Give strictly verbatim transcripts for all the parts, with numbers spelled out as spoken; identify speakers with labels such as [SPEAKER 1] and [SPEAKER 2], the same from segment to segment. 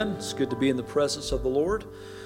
[SPEAKER 1] It's good to be in the presence of the Lord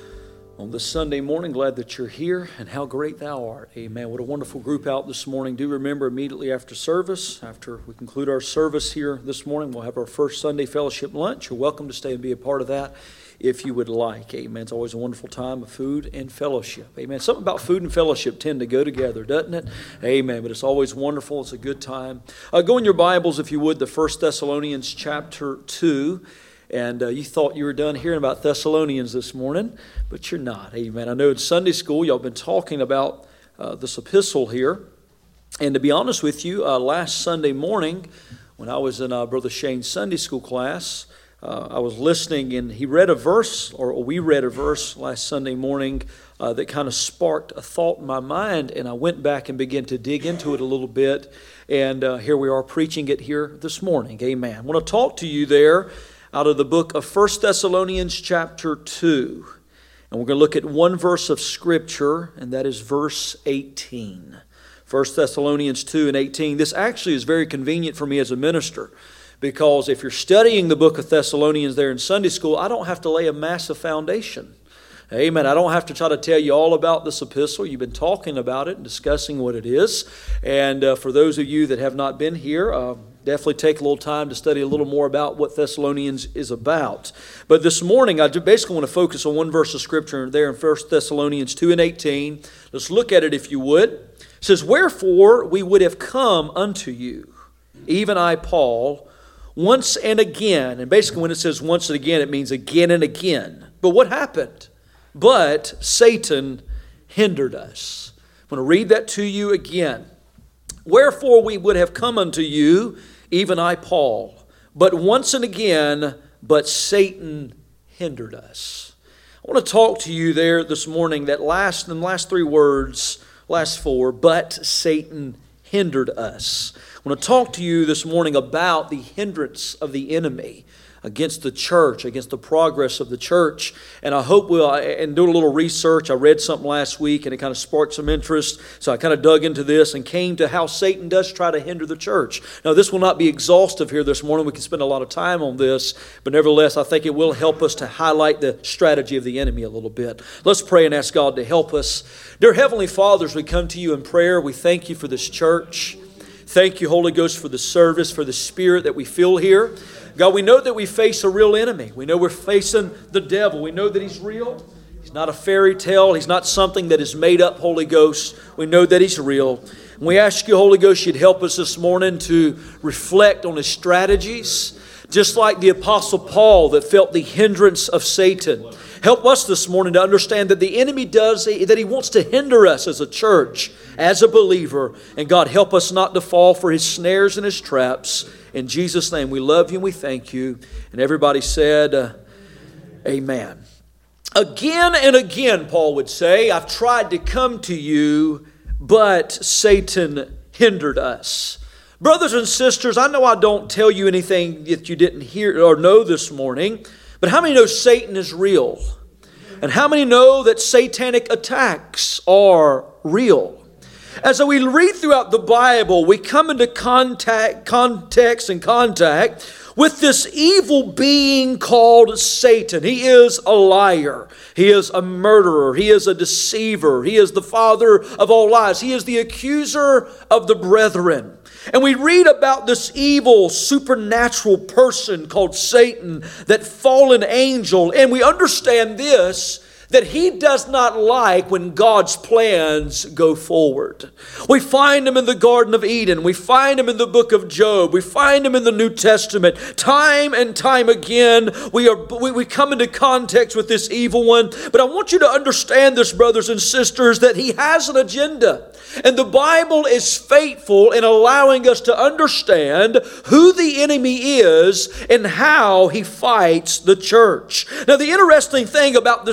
[SPEAKER 1] on this Sunday morning. Glad that you're here, and how great thou art. Amen. What a wonderful group out this morning. Do remember, immediately after service, after we conclude our service here this morning, we'll have our first Sunday fellowship lunch. You're welcome to stay and be a part of that if you would like. Amen. It's always a wonderful time of food and fellowship. Amen. Something about food and fellowship tend to go together, doesn't it? Amen. But it's always wonderful. It's a good time. Uh, go in your Bibles, if you would, to First Thessalonians chapter two. And uh, you thought you were done hearing about Thessalonians this morning, but you're not. Amen. I know in Sunday school, y'all been talking about uh, this epistle here. And to be honest with you, uh, last Sunday morning, when I was in uh, Brother Shane's Sunday school class, uh, I was listening, and he read a verse, or we read a verse last Sunday morning uh, that kind of sparked a thought in my mind, and I went back and began to dig into it a little bit. And uh, here we are preaching it here this morning. Amen. I want to talk to you there out of the book of First Thessalonians chapter two. And we're going to look at one verse of Scripture, and that is verse eighteen. First Thessalonians two and eighteen. This actually is very convenient for me as a minister, because if you're studying the book of Thessalonians there in Sunday school, I don't have to lay a massive foundation. Amen. I don't have to try to tell you all about this epistle. You've been talking about it and discussing what it is. And uh, for those of you that have not been here, uh, definitely take a little time to study a little more about what Thessalonians is about. But this morning, I basically want to focus on one verse of Scripture there in First Thessalonians two and eighteen. Let's look at it if you would. It says, "Wherefore we would have come unto you, even I, Paul, once and again." And basically when it says once and again, it means again and again. But what happened? "But Satan hindered us." I'm going to read that to you again. "Wherefore we would have come unto you, even I, Paul, but once and again, but Satan hindered us." I want to talk to you there this morning, that last, the last three words, last four, "but Satan hindered us." I want to talk to you this morning about the hindrance of the enemy against the church, against the progress of the church. And I hope we'll, and doing a little research, I read something last week and it kind of sparked some interest. So I kind of dug into this and came to how Satan does try to hinder the church. Now, this will not be exhaustive here this morning. We can spend a lot of time on this, but nevertheless, I think it will help us to highlight the strategy of the enemy a little bit. Let's pray and ask God to help us. Dear Heavenly Father, as we come to you in prayer, we thank you for this church. Thank you, Holy Ghost, for the service, for the Spirit that we feel here. God, we know that we face a real enemy. We know we're facing the devil. We know that he's real. He's not a fairy tale. He's not something that is made up, Holy Ghost. We know that he's real. And we ask you, Holy Ghost, you'd help us this morning to reflect on his strategies, just like the Apostle Paul that felt the hindrance of Satan. Help us this morning to understand that the enemy does, that he wants to hinder us as a church, as a believer. And God, help us not to fall for his snares and his traps. In Jesus' name, we love you and we thank you. And everybody said, uh, amen. Again and again, Paul would say, I've tried to come to you, but Satan hindered us. Brothers and sisters, I know I don't tell you anything that you didn't hear or know this morning, but how many know Satan is real? And how many know that satanic attacks are real? As we read throughout the Bible, we come into contact, context and contact with this evil being called Satan. He is a liar. He is a murderer. He is a deceiver. He is the father of all lies. He is the accuser of the brethren. And we read about this evil supernatural person called Satan, that fallen angel, and we understand this, that he does not like when God's plans go forward. We find him in the Garden of Eden. We find him in the book of Job. We find him in the New Testament. Time and time again, we are we, we come into contact with this evil one. But I want you to understand this, brothers and sisters, that he has an agenda. And the Bible is faithful in allowing us to understand who the enemy is and how he fights the church. Now, the interesting thing about this phrase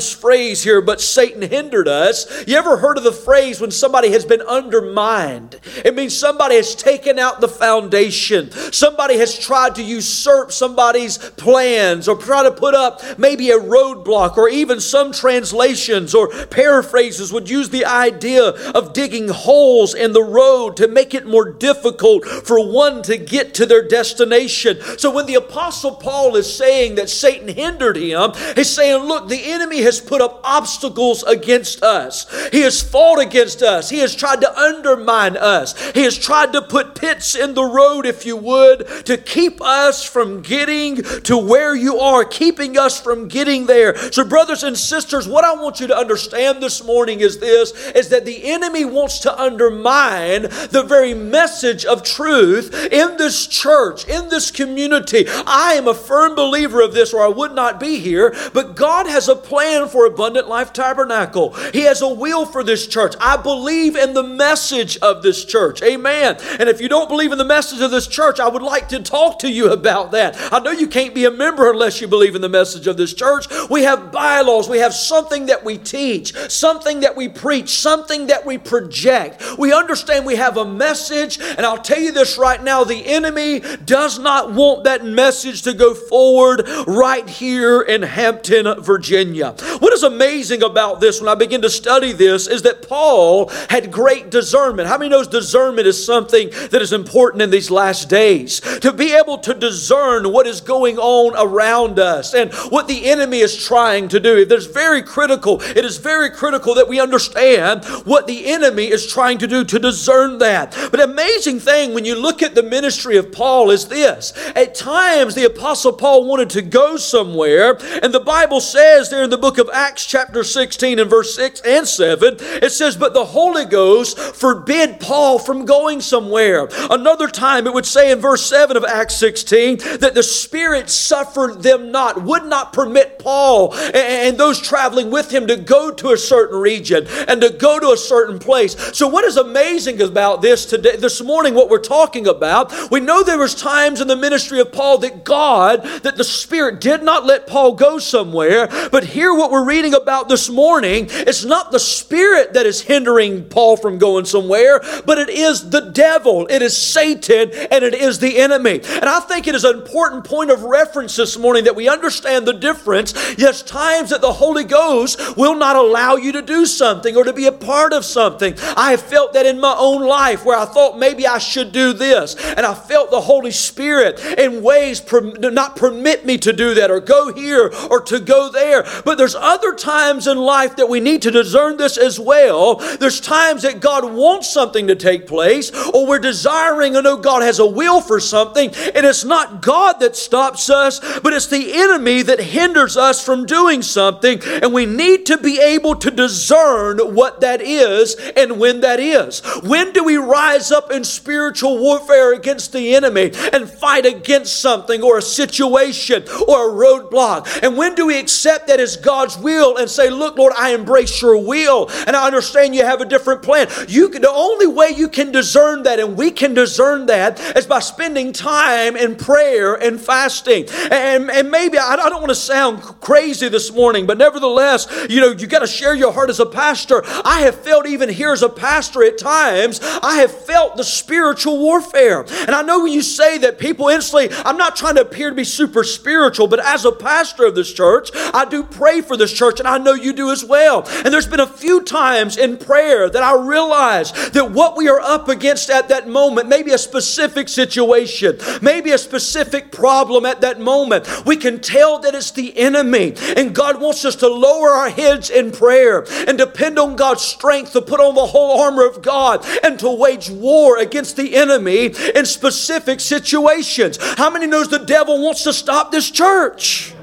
[SPEAKER 1] phrase here, but Satan hindered us. You ever heard of the phrase when somebody has been undermined? It means somebody has taken out the foundation. Somebody has tried to usurp somebody's plans or try to put up maybe a roadblock, or even some translations or paraphrases would use the idea of digging holes in the road to make it more difficult for one to get to their destination. So when the Apostle Paul is saying that Satan hindered him, he's saying, look, the enemy has put up obstacles against us. He has fought against us. He has tried to undermine us. He has tried to put pits in the road, if you would, to keep us from getting to where you are, keeping us from getting there. So brothers and sisters, what I want you to understand this morning is this, is that the enemy wants to undermine the very message of truth in this church, in this community. I am a firm believer of this, or I would not be here, but God has a plan for Abundant Life Tabernacle. He has a will for this church. I believe in the message of this church. Amen. And if you don't believe in the message of this church, I would like to talk to you about that. I know you can't be a member unless you believe in the message of this church. We have bylaws. We have something that we teach, something that we preach, something that we project. We understand we have a message, and I'll tell you this right now, the enemy does not want that message to go forward right here in Hampton, Virginia. What is amazing about this when I begin to study this is that Paul had great discernment. How many knows discernment is something that is important in these last days? To be able to discern what is going on around us and what the enemy is trying to do. It is very critical. It is very critical that we understand what the enemy is trying to do, to discern that. But the amazing thing when you look at the ministry of Paul is this. At times the Apostle Paul wanted to go somewhere, and the Bible says there in the book of Acts chapter sixteen and verse six and seven, it says, but the Holy Ghost forbid Paul from going somewhere. Another time it would say in verse seven of Acts sixteen that the Spirit suffered them not, would not permit Paul and those traveling with him to go to a certain region and to go to a certain place. So what is amazing about this today, this morning, what we're talking about, we know there was times in the ministry of Paul that God, that the Spirit did not let Paul go somewhere. But here what we're reading about this morning, it's not the Spirit that is hindering Paul from going somewhere, but it is the devil, it is Satan, and it is the enemy. And I think it is an important point of reference this morning that we understand the difference. Yes, times that the Holy Ghost will not allow you to do something or to be a part of something. I have felt that in my own life where I thought maybe I should do this, and I felt the Holy Spirit in ways per, not permit me to do that or go here or to go there. But there's other times in life that we need to discern this as well. There's times that God wants something to take place, or we're desiring, I know God has a will for something, and it's not God that stops us, but it's the enemy that hinders us from doing something, and we need to be able to discern what that is and when that is. When do we rise up in spiritual warfare against the enemy and fight against something or a situation or a roadblock? And when do we accept that as God's will and say, look, Lord, I embrace your will, and I understand you have a different plan. You can, the only way you can discern that, and we can discern that, is by spending time in prayer and fasting. And, and maybe, I, I don't want to sound crazy this morning, but nevertheless, you know, you got to share your heart as a pastor. I have felt even here as a pastor at times, I have felt the spiritual warfare. And I know when you say that, people instantly, I'm not trying to appear to be super spiritual, but as a pastor of this church, I do pray for this church, and I know you do as well. And there's been a few times in prayer that I realize that what we are up against at that moment, maybe a specific situation, maybe a specific problem at that moment, we can tell that it's the enemy. And God wants us to lower our heads in prayer and depend on God's strength to put on the whole armor of God and to wage war against the enemy in specific situations. How many knows the devil wants to stop this church?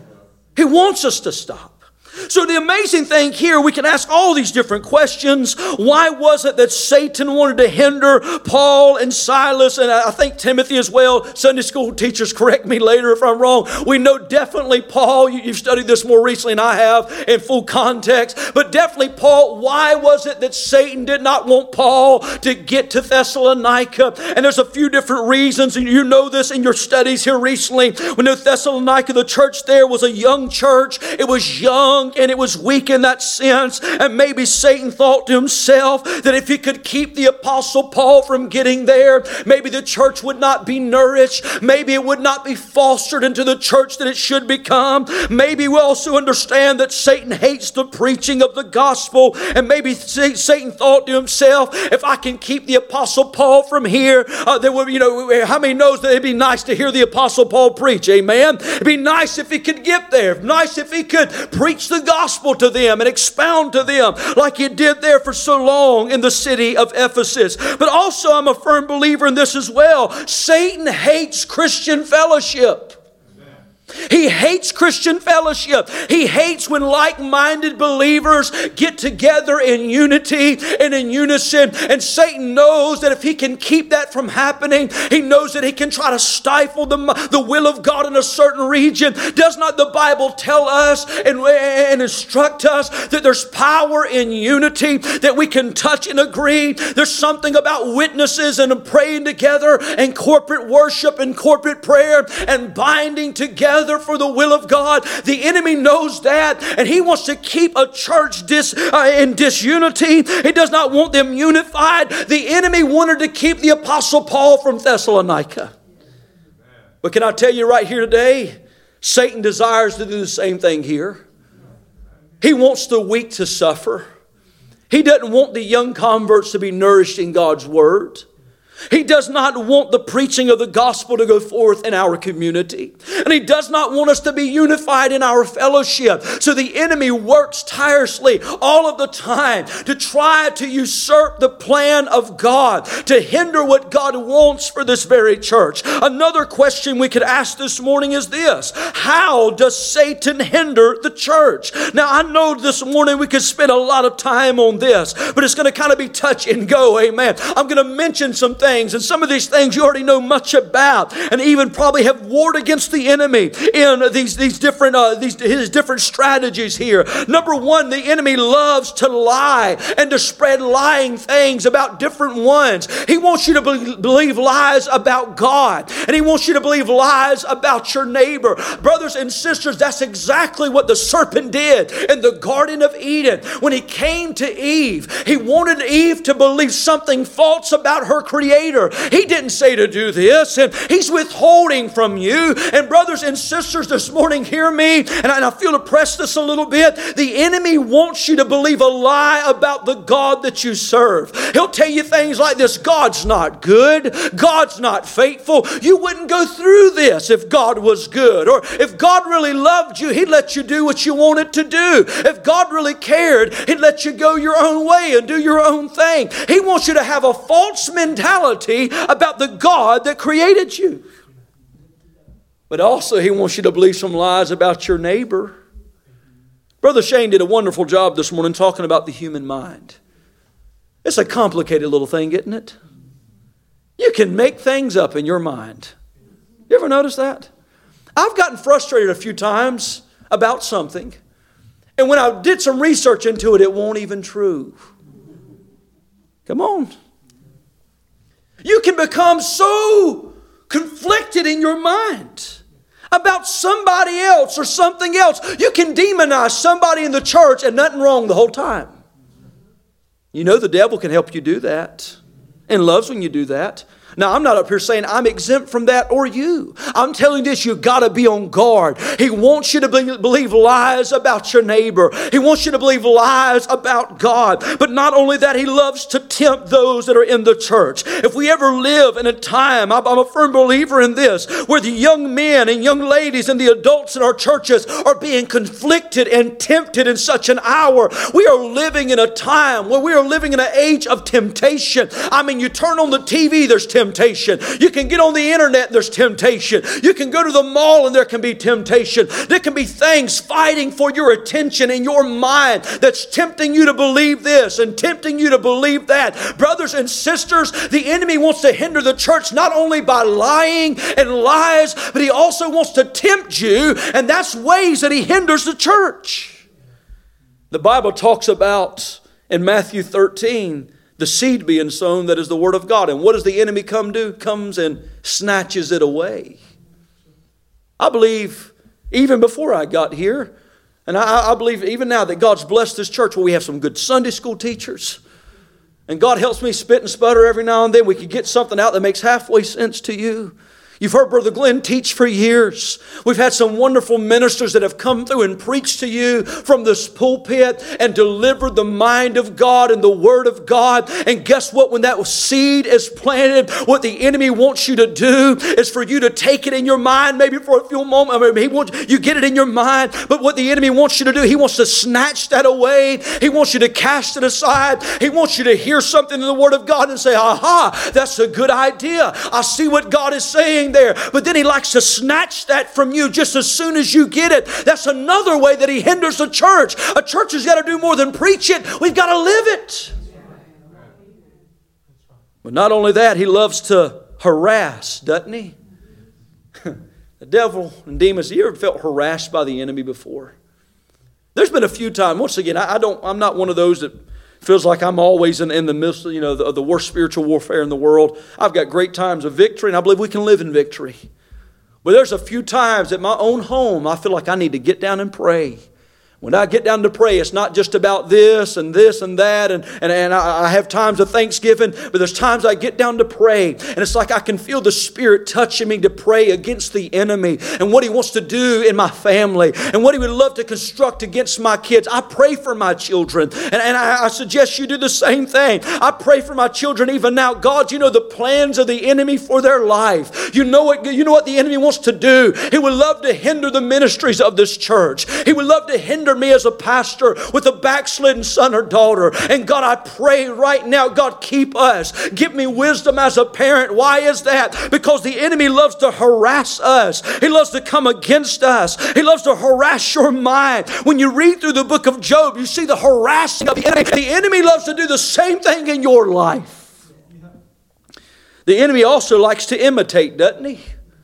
[SPEAKER 1] He wants us to stop. So the amazing thing here, we can ask all these different questions. Why was it that Satan wanted to hinder Paul and Silas, and I think Timothy as well? Sunday school teachers, correct me later if I'm wrong. We know definitely Paul, you've studied this more recently than I have in full context, but definitely Paul. Why was it that Satan did not want Paul to get to Thessalonica? And there's a few different reasons, and you know this in your studies here recently. We know Thessalonica, the church there was a young church. It was young. weak, and it was weak in that sense. And maybe Satan thought to himself that if he could keep the Apostle Paul from getting there, maybe the church would not be nourished. Maybe it would not be fostered into the church that it should become. Maybe we also understand that Satan hates the preaching of the gospel. And maybe Satan thought to himself, if I can keep the Apostle Paul from here, uh, there would, you know, how many knows that it'd be nice to hear the Apostle Paul preach? Amen. It'd be nice if he could get there. Nice if he could preach the gospel to them and expound to them like he did there for so long in the city of Ephesus. But also, I'm a firm believer in this as well. Satan hates Christian fellowship. He hates Christian fellowship. He hates when like-minded believers get together in unity and in unison. And Satan knows that if he can keep that from happening, he knows that he can try to stifle the, the will of God in a certain region. Does not the Bible tell us and, and instruct us that there's power in unity, that we can touch and agree? There's something about witnesses and praying together and corporate worship and corporate prayer and binding together for the will of God. The enemy knows that, and he wants to keep a church dis, uh, in disunity. He does not want them unified. The enemy wanted to keep the Apostle Paul from Thessalonica. But can I tell you right here today, Satan desires to do the same thing here. He wants the weak to suffer. He doesn't want the young converts to be nourished in God's word. He does not want the preaching of the gospel to go forth in our community. And he does not want us to be unified in our fellowship. So the enemy works tirelessly all of the time to try to usurp the plan of God, to hinder what God wants for this very church. Another question we could ask this morning is this: how does Satan hinder the church? Now, I know this morning we could spend a lot of time on this, but it's going to kind of be touch and go, amen. I'm going to mention some things. Things, and some of these things you already know much about, and even probably have warred against the enemy in these these different uh, these his different strategies here. Number one, the enemy loves to lie and to spread lying things about different ones. He wants you to be- believe lies about God, and he wants you to believe lies about your neighbor. Brothers and sisters, that's exactly what the serpent did in the Garden of Eden. When he came to Eve, he wanted Eve to believe something false about her creator. He didn't say to do this, and he's withholding from you. And brothers and sisters, this morning, hear me, and I feel to press this a little bit. The enemy wants you to believe a lie about the God that you serve. He'll tell you things like this: God's not good, God's not faithful. You wouldn't go through this if God was good. Or if God really loved you, he'd let you do what you wanted to do. If God really cared, he'd let you go your own way and do your own thing. He wants you to have a false mentality about the God that created you. But also he wants you to believe some lies about your neighbor. Brother Shane did a wonderful job this morning talking about the human mind. It's a complicated little thing, isn't it? You can make things up in your mind. You ever notice that? I've gotten frustrated a few times about something, and when I did some research into it, it won't even true. Come on. You can become so conflicted in your mind about somebody else or something else. You can demonize somebody in the church and nothing wrong the whole time. You know the devil can help you do that and loves when you do that. Now, I'm not up here saying I'm exempt from that or you. I'm telling you this, you've got to be on guard. He wants you to be, believe lies about your neighbor. He wants you to believe lies about God. But not only that, he loves to tempt those that are in the church. If we ever live in a time, I'm, I'm a firm believer in this, where the young men and young ladies and the adults in our churches are being conflicted and tempted in such an hour. We are living in a time where we are living in an age of temptation. I mean, you turn on the T V, there's temptation. Temptation. You can get on the internet, there's temptation. You can go to the mall and there can be temptation. There can be things fighting for your attention in your mind that's tempting you to believe this and tempting you to believe that. Brothers and sisters, the enemy wants to hinder the church not only by lying and lies, but he also wants to tempt you, and that's ways that he hinders the church. The Bible talks about in Matthew thirteen, the seed being sown, that is the word of God. And what does the enemy come do? Comes and snatches it away. I believe even before I got here, And I, I believe even now that God's blessed this church where we have some good Sunday school teachers. And God helps me spit and sputter every now and then. We can get something out that makes halfway sense to you. You've heard Brother Glenn teach for years. We've had some wonderful ministers that have come through and preached to you from this pulpit and delivered the mind of God and the Word of God. And guess what? When that seed is planted, what the enemy wants you to do is for you to take it in your mind, maybe for a few moments. I mean, he wants you get it in your mind. But what the enemy wants you to do, he wants to snatch that away. He wants you to cast it aside. He wants you to hear something in the Word of God and say, aha, that's a good idea. I see what God is saying there. But then he likes to snatch that from you just as soon as you get it. That's another way that he hinders the church. A church has got to do more than preach it. We've got to live it. But not only that, he loves to harass, doesn't he? The devil and demons, have you ever felt harassed by the enemy before? There's been a few times. Once again, I, I don't, I'm not one of those that feels like I'm always in, in the midst of, you know, the, the worst spiritual warfare in the world. I've got great times of victory, and I believe we can live in victory. But there's a few times at my own home I feel like I need to get down and pray. When I get down to pray, it's not just about this and this and that, and, and, and I, I have times of thanksgiving, but there's times I get down to pray, and it's like I can feel the Spirit touching me to pray against the enemy and what he wants to do in my family and what he would love to construct against my kids. I pray for my children, and, and I, I suggest you do the same thing. I pray for my children even now. God, you know the plans of the enemy for their life. You know what, you know what the enemy wants to do. He would love to hinder the ministries of this church. He would love to hinder me as a pastor with a backslidden son or daughter. And God, I pray right now, God, keep us. Give me wisdom as a parent. Why is that? Because the enemy loves to harass us. He loves to come against us. He loves to harass your mind. When you read through the book of Job, you see the harassing of the enemy. The enemy loves to do the same thing in your life. The enemy also likes to imitate, doesn't he?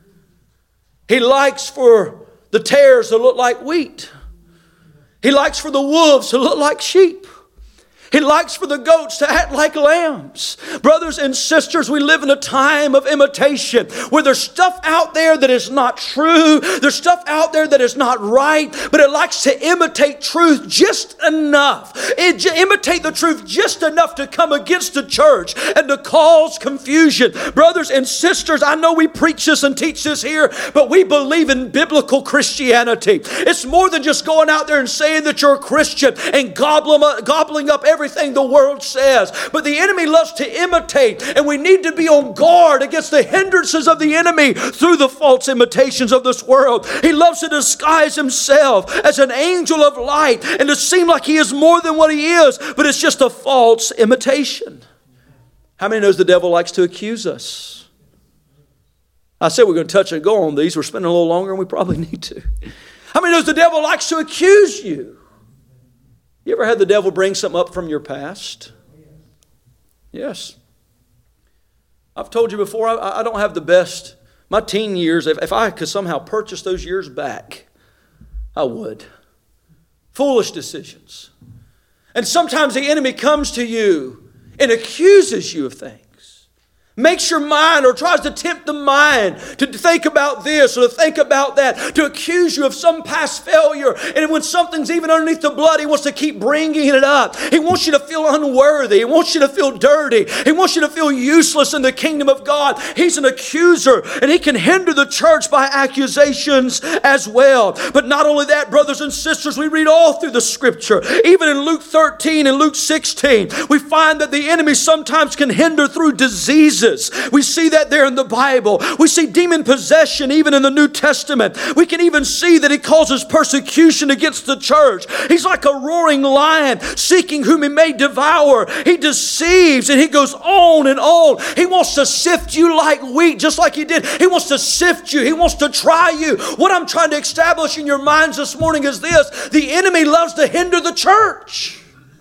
[SPEAKER 1] He likes for the tares to look like wheat. He likes for the wolves to look like sheep. He likes for the goats to act like lambs. Brothers and sisters, we live in a time of imitation where there's stuff out there that is not true. There's stuff out there that is not right, but it likes to imitate truth just enough. It, imitate the truth just enough to come against the church and to cause confusion. Brothers and sisters, I know we preach this and teach this here, but we believe in biblical Christianity. It's more than just going out there and saying that you're a Christian and gobbling up, gobbling up everything Everything the world says. But the enemy loves to imitate, and we need to be on guard against the hindrances of the enemy through the false imitations of this world. He loves to disguise himself as an angel of light and to seem like he is more than what he is, but it's just a false imitation. How many knows the devil likes to accuse us? I said we're going to touch and go on these. We're spending a little longer than we probably need to. How many knows the devil likes to accuse you? You ever had the devil bring something up from your past? Yes. I've told you before, I, I don't have the best. My teen years, if, if I could somehow purchase those years back, I would. Foolish decisions. And sometimes the enemy comes to you and accuses you of things. Makes your mind or tries to tempt the mind to think about this or to think about that, to accuse you of some past failure. And when something's even underneath the blood, he wants to keep bringing it up. He wants you to feel unworthy. He wants you to feel dirty. He wants you to feel useless in the kingdom of God. He's an accuser, and he can hinder the church by accusations as well. But not only that, brothers and sisters, we read all through the scripture. Even in Luke thirteen and Luke sixteen, we find that the enemy sometimes can hinder through diseases. We see that there in the Bible. We see demon possession even in the New Testament. We can even see that he causes persecution against the church. He's like a roaring lion seeking whom he may devour. He deceives and he goes on and on. He wants to sift you like wheat, just like he did. He wants to sift you. He wants to try you. What I'm trying to establish in your minds this morning is this: the enemy loves to hinder the church.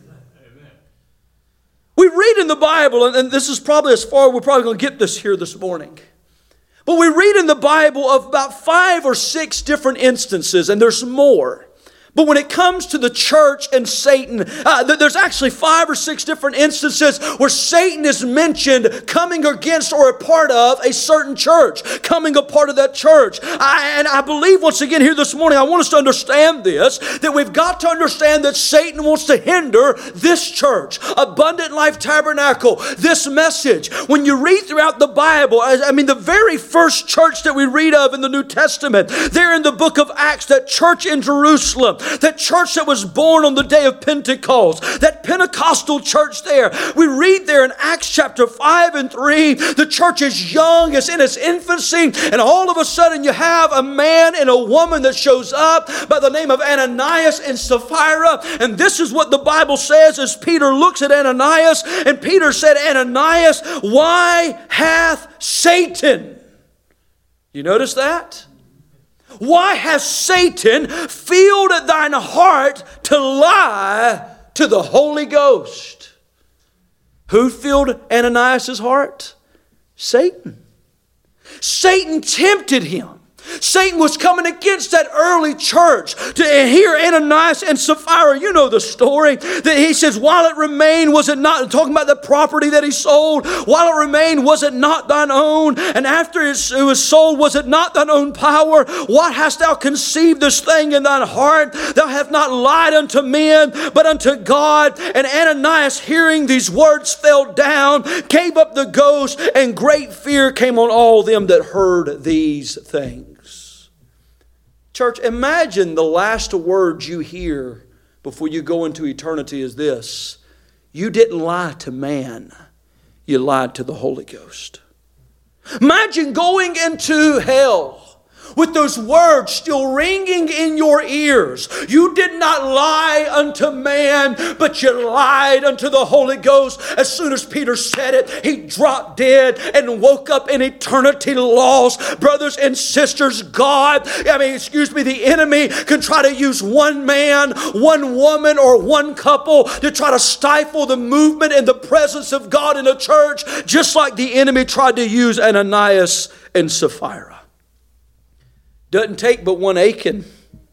[SPEAKER 1] We read in the Bible, and this is probably as far, we're probably going to get this here this morning. But we read in the Bible of about five or six different instances, and there's more. But when it comes to the church and Satan, uh, there's actually five or six different instances where Satan is mentioned coming against or a part of a certain church, coming a part of that church. I, and I believe once again here this morning, I want us to understand this, that we've got to understand that Satan wants to hinder this church, Abundant Life Tabernacle, this message. When you read throughout the Bible, I mean the very first church that we read of in the New Testament, there in the book of Acts, that church in Jerusalem, that church that was born on the day of Pentecost, that Pentecostal church there. We read there in Acts chapter five and three, the church is young, it's in its infancy, and all of a sudden you have a man and a woman that shows up by the name of Ananias and Sapphira. And this is what the Bible says as Peter looks at Ananias, and Peter said, Ananias, why hath Satan? You notice that? Why has Satan filled thine heart to lie to the Holy Ghost? Who filled Ananias' heart? Satan. Satan tempted him. Satan was coming against that early church. To hear Ananias and Sapphira, you know the story. That he says, while it remained, was it not, talking about the property that he sold, while it remained, was it not thine own? And after it was sold, was it not thine own power? What hast thou conceived this thing in thine heart? Thou hast not lied unto men, but unto God. And Ananias, hearing these words, fell down, gave up the ghost, and great fear came on all them that heard these things. Church, imagine the last words you hear before you go into eternity is this: you didn't lie to man, you lied to the Holy Ghost. Imagine going into hell with those words still ringing in your ears. You did not lie unto man, but you lied unto the Holy Ghost. As soon as Peter said it, he dropped dead and woke up in eternity lost. Brothers and sisters, God, I mean, excuse me, the enemy can try to use one man, one woman, or one couple to try to stifle the movement and the presence of God in the church, just like the enemy tried to use Ananias and Sapphira. Doesn't take but one Achan.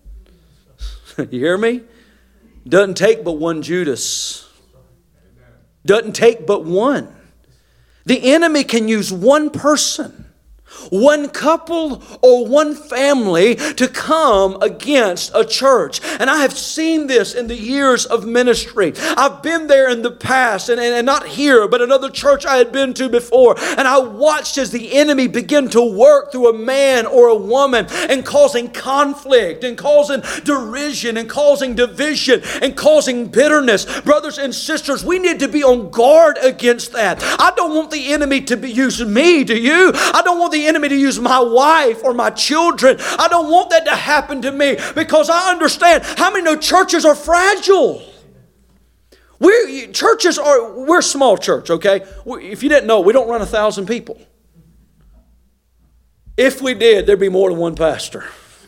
[SPEAKER 1] You hear me? Doesn't take but one Judas. Doesn't take but one. The enemy can use one person, one couple, or one family to come against a church. And I have seen this in the years of ministry. I've been there in the past, and, and, and not here, but another church I had been to before. And I watched as the enemy begin to work through a man or a woman and causing conflict and causing derision and causing division and causing bitterness. Brothers and sisters, we need to be on guard against that. I don't want the enemy to be using me, do you? I don't want the enemy to use my wife or my children. I don't want that to happen to me, because I understand how many know churches are fragile. We're churches are we're a small church, okay? If you didn't know, we don't run a thousand people. If we did, there'd be more than one pastor.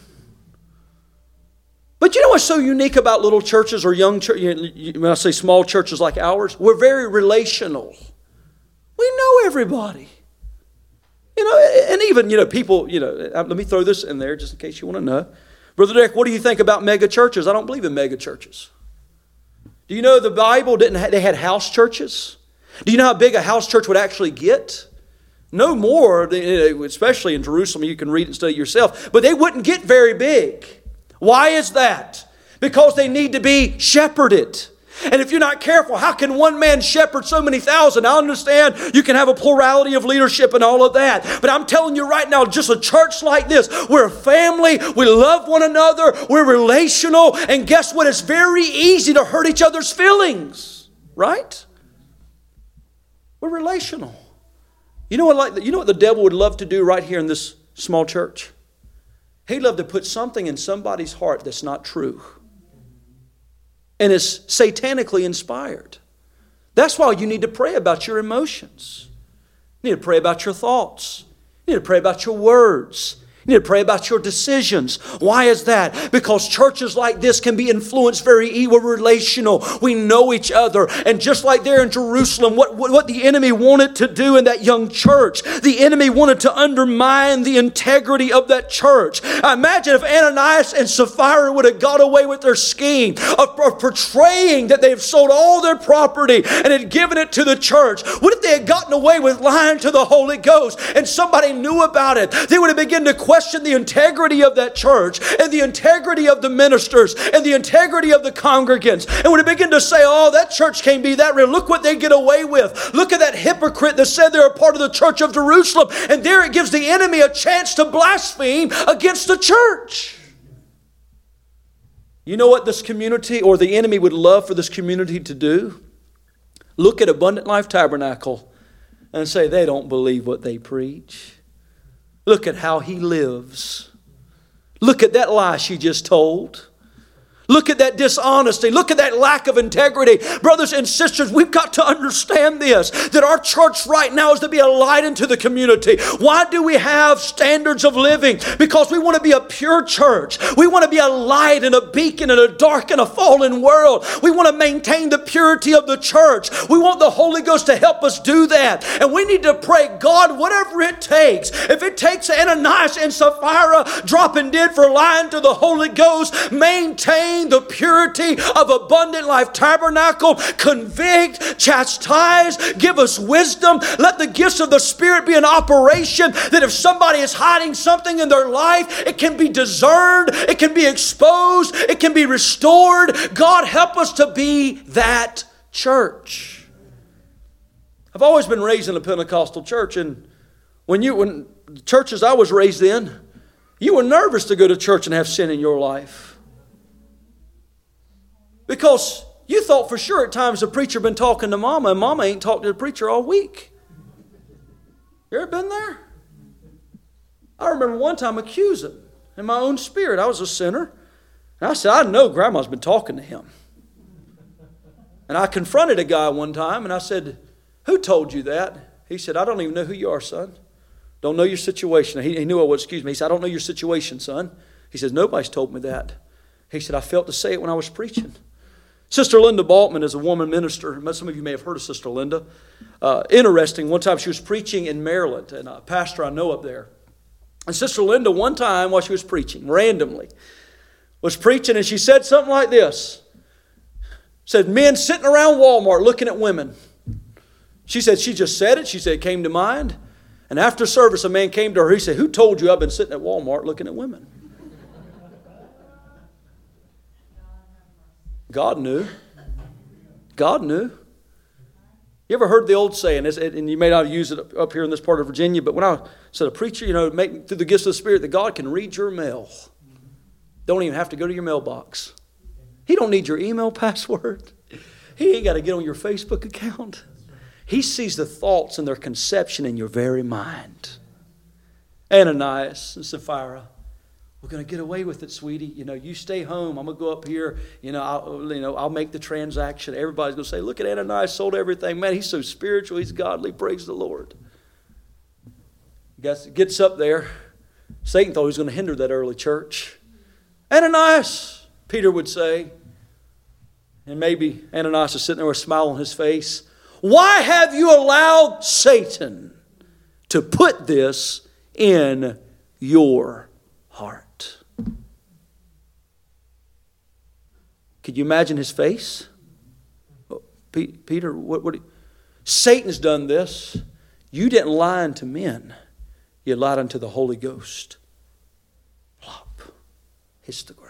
[SPEAKER 1] But you know what's so unique about little churches or young churches? When I say small churches like ours, we're very relational. We know everybody. You know, and even, you know, people, you know, let me throw this in there just in case you want to know. Brother Derek, what do you think about mega churches? I don't believe in mega churches. Do you know the Bible didn't have, they had house churches? Do you know how big a house church would actually get? No more, especially in Jerusalem, you can read and study yourself, but they wouldn't get very big. Why is that? Because they need to be shepherded. And if you're not careful, how can one man shepherd so many thousand? I understand you can have a plurality of leadership and all of that. But I'm telling you right now, just a church like this, we're a family, we love one another, we're relational, and guess what? It's very easy to hurt each other's feelings, right? We're relational. You know what, like, you know what the devil would love to do right here in this small church? He'd love to put something in somebody's heart that's not true and is satanically inspired. That's why you need to pray about your emotions. You need to pray about your thoughts. You need to pray about your words. You need to pray about your decisions. Why is that? Because churches like this can be influenced very evil, relational. We know each other. And just like there in Jerusalem, what, what, what the enemy wanted to do in that young church, the enemy wanted to undermine the integrity of that church. I imagine if Ananias and Sapphira would have got away with their scheme of, of portraying that they've sold all their property and had given it to the church. What if they had gotten away with lying to the Holy Ghost and somebody knew about it? They would have begun to question the integrity of that church and the integrity of the ministers and the integrity of the congregants, and would have begun to say, oh, that church can't be that real. Look what they get away with. Look at that hypocrite that said they're a part of the church of Jerusalem. And there it gives the enemy a chance to blaspheme against the church. You know what this community or the enemy would love for this community to do? Look at Abundant Life Tabernacle and say they don't believe what they preach. Look at how he lives. Look at that lie she just told. Look at that dishonesty. Look at that lack of integrity. Brothers and sisters, we've got to understand this, that our church right now is to be a light into the community. Why do we have standards of living? Because we want to be a pure church. We want to be a light and a beacon in a dark and a fallen world. We want to maintain the purity of the church. We want the Holy Ghost to help us do that. And we need to pray, God, whatever it takes. If it takes Ananias and Sapphira dropping dead for lying to the Holy Ghost, maintain the purity of Abundant Life Tabernacle. Convict, chastise, give us wisdom. Let the gifts of the Spirit be in operation, that if somebody is hiding something in their life, it can be discerned, it can be exposed, it can be restored. God, help us to be that church. I've always been raised in a Pentecostal church, and when you, when the churches I was raised in, you were nervous to go to church and have sin in your life. Because you thought for sure at times the preacher been talking to mama, and mama ain't talked to the preacher all week. You ever been there? I remember one time accusing in my own spirit. I was a sinner. And I said, I know grandma's been talking to him. And I confronted a guy one time and I said, who told you that? He said, I don't even know who you are, son. Don't know your situation. He, he knew I would, excuse me. He said, I don't know your situation, son. He says, nobody's told me that. He said, I felt to say it when I was preaching. Sister Linda Baltman is a woman minister. Some of you may have heard of Sister Linda. Uh, interesting, one time she was preaching in Maryland, and a pastor I know up there. And Sister Linda, one time while she was preaching, randomly, was preaching, and she said something like this. Said, men sitting around Walmart looking at women. She said, she just said it. She said, it came to mind. And after service, a man came to her. He said, who told you I've been sitting at Walmart looking at women? God knew. God knew. You ever heard the old saying, and you may not use it up here in this part of Virginia, but when I said a preacher, you know, make, through the gifts of the Spirit, that God can read your mail. Don't even have to go to your mailbox. He don't need your email password. He ain't got to get on your Facebook account. He sees the thoughts and their conception in your very mind. Ananias and Sapphira. We're going to get away with it, sweetie. You know, you stay home. I'm going to go up here. You know, I'll, you know, I'll make the transaction. Everybody's going to say, look at Ananias, sold everything. Man, he's so spiritual. He's godly. Praise the Lord. Gets, gets up there. Satan thought he was going to hinder that early church. Ananias, Peter would say. And maybe Ananias is sitting there with a smile on his face. Why have you allowed Satan to put this in your heart? Could you imagine his face? Oh, P- Peter, what, what? Satan's done this. You didn't lie unto men. You lied unto the Holy Ghost. Plop. Hits the ground.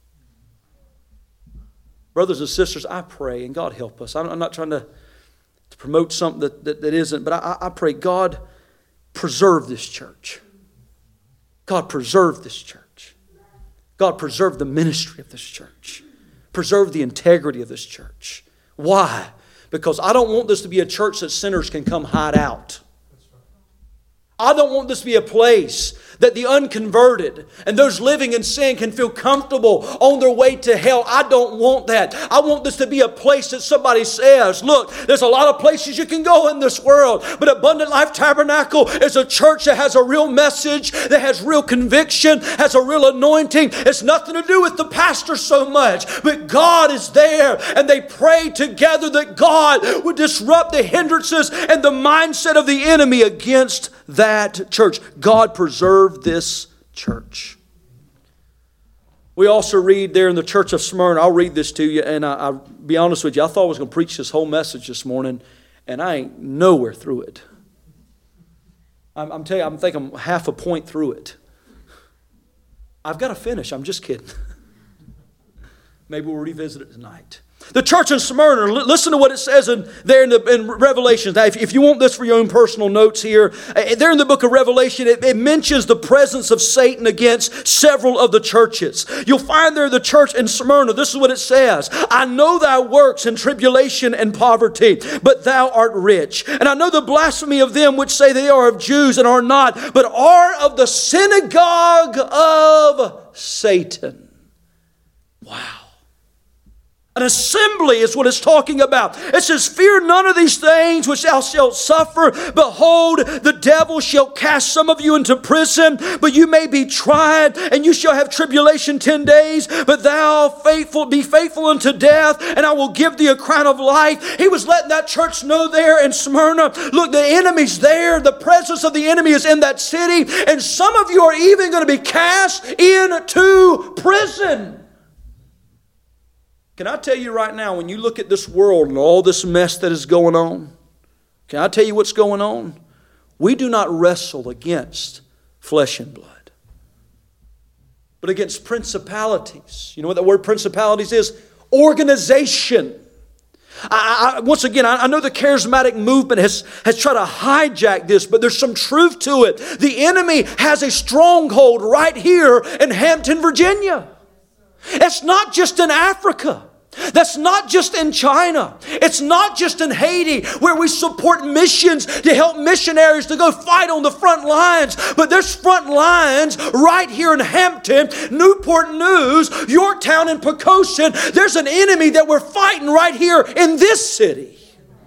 [SPEAKER 1] Brothers and sisters, I pray, and God help us. I'm, I'm not trying to, to promote something that, that, that isn't, but I, I pray, God, preserve this church. God, preserve this church. God, preserve the ministry of this church. Preserve the integrity of this church. Why? Because I don't want this to be a church that sinners can come hide out. I don't want this to be a place that the unconverted and those living in sin can feel comfortable on their way to hell. I don't want that. I want this to be a place that somebody says, look, there's a lot of places you can go in this world, but Abundant Life Tabernacle is a church that has a real message, that has real conviction, has a real anointing. It's nothing to do with the pastor so much, but God is there, and they pray together that God would disrupt the hindrances and the mindset of the enemy against that church. God preserve this church. We also read there in the church of Smyrna. I'll read this to you, and I, I'll be honest with you. I thought I was going to preach this whole message this morning, and I ain't nowhere through it. I'm, I'm telling you, I'm thinking I'm half a point through it. I've got to finish. I'm just kidding. Maybe we'll revisit it tonight. The church in Smyrna, listen to what it says in, there in, the, in Revelation. Now, if, if you want this for your own personal notes here, there in the book of Revelation, it, it mentions the presence of Satan against several of the churches. You'll find there the church in Smyrna, this is what it says. I know thy works in tribulation and poverty, but thou art rich. And I know the blasphemy of them which say they are of Jews and are not, but are of the synagogue of Satan. Wow. An assembly is what it's talking about. It says, fear none of these things which thou shalt suffer. Behold, the devil shall cast some of you into prison, but you may be tried, and you shall have tribulation ten days. But thou faithful, be faithful unto death, and I will give thee a crown of life. He was letting that church know there in Smyrna, look, the enemy's there. The presence of the enemy is in that city, and some of you are even going to be cast into prison. Can I tell you right now, when you look at this world and all this mess that is going on, can I tell you what's going on? We do not wrestle against flesh and blood, but against principalities. You know what that word principalities is? Organization. I, I, once again, I, I know the charismatic movement has, has tried to hijack this, but there's some truth to it. The enemy has a stronghold right here in Hampton, Virginia. It's not just in Africa. That's not just in China. It's not just in Haiti, where we support missions to help missionaries to go fight on the front lines. But there's front lines right here in Hampton, Newport News, Yorktown, and Poquoson. There's an enemy that we're fighting right here in this city.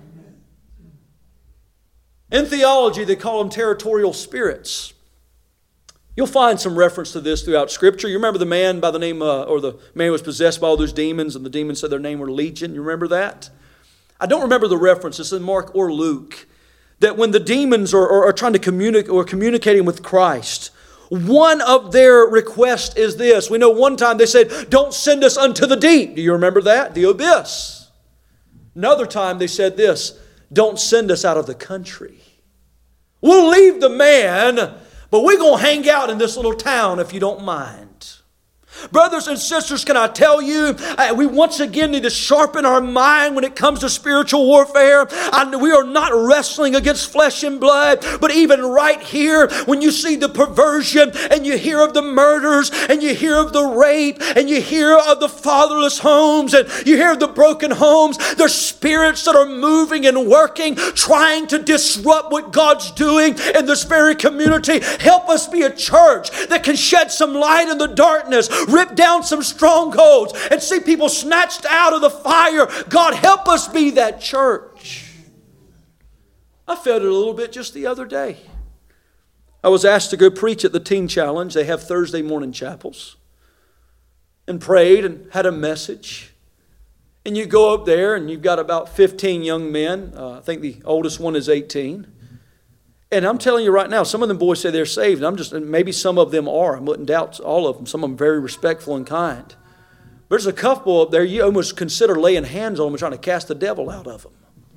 [SPEAKER 1] In theology, they call them territorial spirits. You'll find some reference to this throughout Scripture. You remember the man by the name, uh, or the man who was possessed by all those demons, and the demons said their name were Legion. You remember that? I don't remember the reference. It's in Mark or Luke. That when the demons are, are, are trying to communicate or communicating with Christ, one of their requests is this. We know one time they said, "Don't send us unto the deep." Do you remember that? The abyss. Another time they said this, "Don't send us out of the country. We'll leave the man, but we're going to hang out in this little town if you don't mind." Brothers and sisters, can I tell you, uh, we once again need to sharpen our mind when it comes to spiritual warfare. I, we are not wrestling against flesh and blood, but even right here, when you see the perversion and you hear of the murders and you hear of the rape and you hear of the fatherless homes and you hear of the broken homes, there's spirits that are moving and working, trying to disrupt what God's doing in this very community. Help us be a church that can shed some light in the darkness, rip down some strongholds, and see people snatched out of the fire. God, help us be that church. I felt it a little bit just the other day. I was asked to go preach at the Teen Challenge. They have Thursday morning chapels. And prayed and had a message. And you go up there and you've got about fifteen young men. Uh, I think the oldest one is eighteen. And I'm telling you right now, some of them boys say they're saved. And I'm just, and maybe some of them are. I wouldn't doubt all of them. Some of them very respectful and kind. There's a couple up there you almost consider laying hands on them and trying to cast the devil out of them.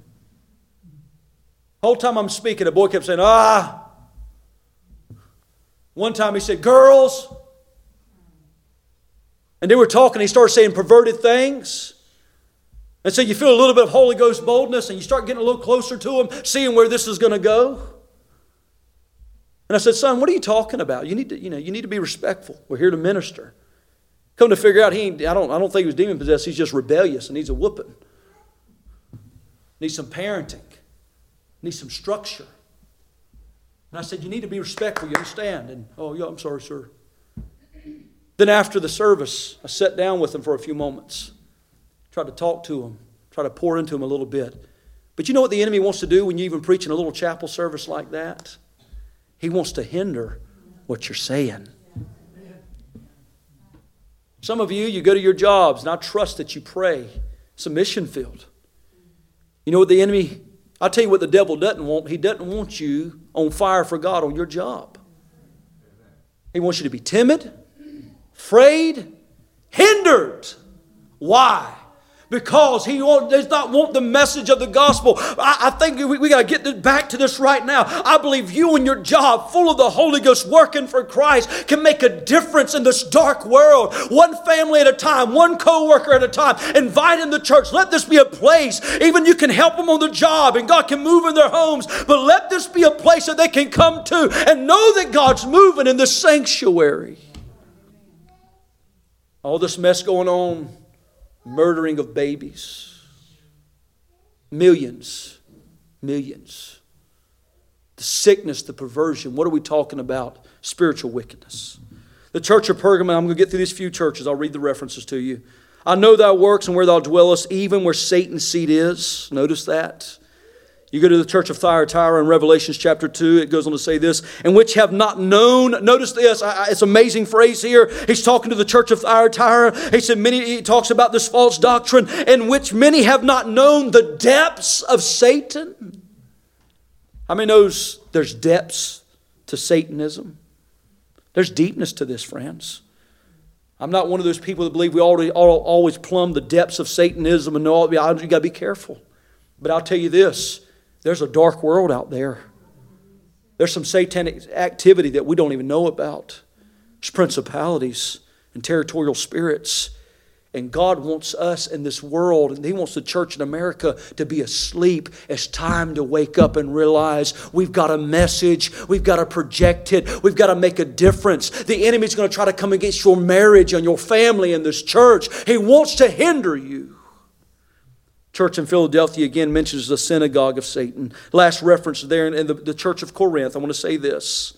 [SPEAKER 1] The whole time I'm speaking, a boy kept saying, "Ah." One time he said, "Girls." And they were talking, he started saying perverted things. And so you feel a little bit of Holy Ghost boldness and you start getting a little closer to him, seeing where this is going to go. And I said, "Son, what are you talking about? You need to, you know, you need to be respectful. We're here to minister." Come to figure out, he ain't, I don't, I don't think he was demon possessed. He's just rebellious and needs a whooping. Needs some parenting. Needs some structure. And I said, you need to be respectful, you understand? And, oh, yeah, I'm sorry, sir. Then after the service, I sat down with him for a few moments. Tried to talk to him. Tried to pour into him a little bit. But you know what the enemy wants to do when you even preach in a little chapel service like that? He wants to hinder what you're saying. Some of you, you go to your jobs, and I trust that you pray. It's a mission field. You know what the enemy... I'll tell you what the devil doesn't want. He doesn't want you on fire for God on your job. He wants you to be timid, afraid, hindered. Why? Because he does not want the message of the gospel. I, I think we, we got to get this, back to this right now. I believe you and your job, full of the Holy Ghost, working for Christ, can make a difference in this dark world. One family at a time, one co-worker at a time. Invite in the church. Let this be a place. Even you can help them on the job, and God can move in their homes. But let this be a place that they can come to and know that God's moving in this sanctuary. All this mess going on. Murdering of babies. Millions. Millions. The sickness, the perversion. What are we talking about? Spiritual wickedness. The church of Pergamum, I'm going to get through these few churches. I'll read the references to you. I know thy works and where thou dwellest, even where Satan's seat is. Notice that. You go to the church of Thyatira in Revelation chapter two, it goes on to say this, and which have not known, notice this, it's an amazing phrase here. He's talking to the church of Thyatira. He said, many, he talks about this false doctrine, in which many have not known the depths of Satan. How many knows there's depths to Satanism? There's deepness to this, friends. I'm not one of those people that believe we already always plumb the depths of Satanism and know, you got to be careful. But I'll tell you this. There's a dark world out there. There's some satanic activity that we don't even know about. There's principalities and territorial spirits. And God wants us in this world, and He wants the church in America to be asleep. It's time to wake up and realize we've got a message. We've got to project it. We've got to make a difference. The enemy's going to try to come against your marriage and your family and this church. He wants to hinder you. Church in Philadelphia again mentions the synagogue of Satan. Last reference there in the, the church of Corinth. I want to say this.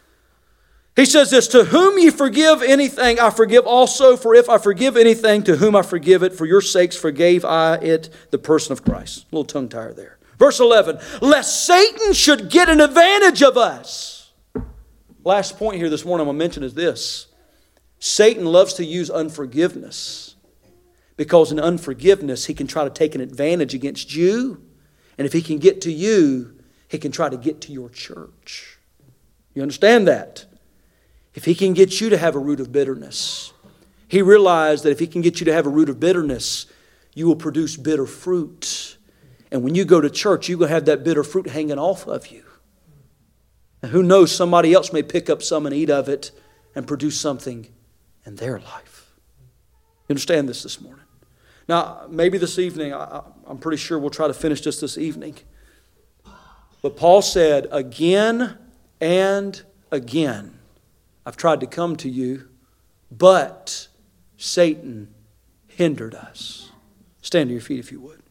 [SPEAKER 1] He says this, to whom ye forgive anything, I forgive also. For if I forgive anything, to whom I forgive it, for your sakes forgave I it, the person of Christ. A little tongue tire there. Verse eleven, lest Satan should get an advantage of us. Last point here this morning I'm going to mention is this. Satan loves to use unforgiveness. Because in unforgiveness, he can try to take an advantage against you. And if he can get to you, he can try to get to your church. You understand that? If he can get you to have a root of bitterness, he realized that if he can get you to have a root of bitterness, you will produce bitter fruit. And when you go to church, you're going to have that bitter fruit hanging off of you. And who knows, somebody else may pick up some and eat of it and produce something in their life. You understand this this morning? Now, maybe this evening, I, I'm pretty sure we'll try to finish this this evening. But Paul said, again and again, I've tried to come to you, but Satan hindered us. Stand to your feet if you would.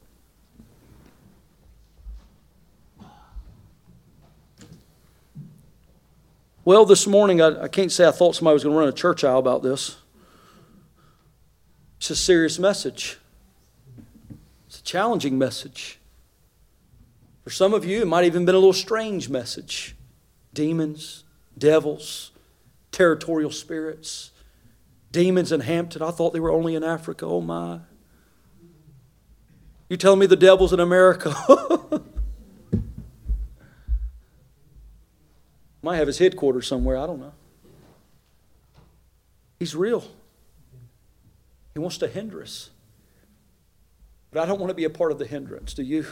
[SPEAKER 1] Well, this morning, I, I can't say I thought somebody was going to run a church aisle about this. It's a serious message. It's a challenging message. For some of you, it might have even been a little strange message. Demons, devils, territorial spirits. Demons in Hampton. I thought they were only in Africa. Oh my. You telling me the devil's in America? Might have his headquarters somewhere. I don't know. He's real. He wants to hinder us. But I don't want to be a part of the hindrance. Do you?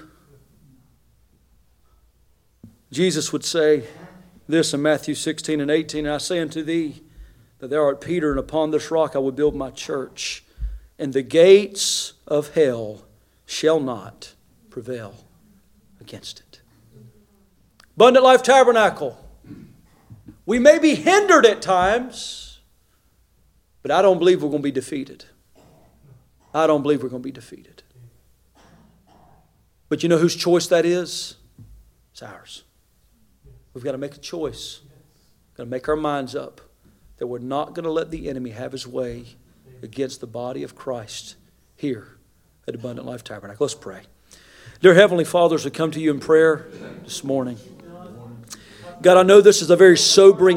[SPEAKER 1] Jesus would say this in Matthew sixteen and eighteen, I say unto thee that thou art Peter, and upon this rock I will build my church, and the gates of hell shall not prevail against it. Abundant Life Tabernacle. We may be hindered at times, but I don't believe we're going to be defeated. I don't believe we're going to be defeated. But you know whose choice that is? It's ours. We've got to make a choice. We've got to make our minds up that we're not going to let the enemy have his way against the body of Christ here at Abundant Life Tabernacle. Let's pray. Dear Heavenly Father, as we come to you in prayer this morning, God, I know this is a very sobering